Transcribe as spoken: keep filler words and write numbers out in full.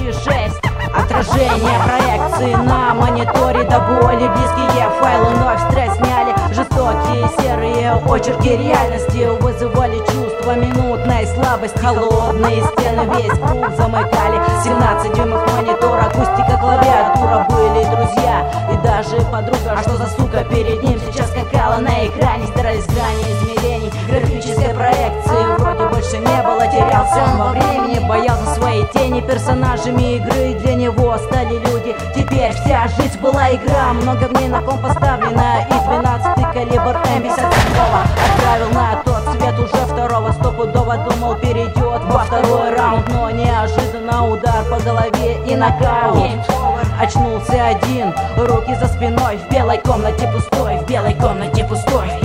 четыре шесть. Отражение проекции на мониторе до боли близкие файлы вновь стресс сняли. Жестокие серые очерки реальности вызывали чувство минутной слабости. Холодные стены весь круг замыкали. семнадцать дюймов монитор, акустика, клавиатура. Были друзья и даже подруга. А что за сука перед ним сейчас скакала на экране? Стирались грани измерений графической проекции. Вроде больше не было, терялся он во времени. Боялся своей тени, персонажами игры для него стали люди. Теперь вся жизнь была игра. Много в ней на ком поставлено. И двенадцатый калибр эм пятьдесят седьмого отправил на тот свет уже второго. Стопудово думал, перейдет во второй раунд, но неожиданно удар по голове и нокаут. Очнулся один, руки за спиной, в белой комнате пустой, в белой комнате пустой.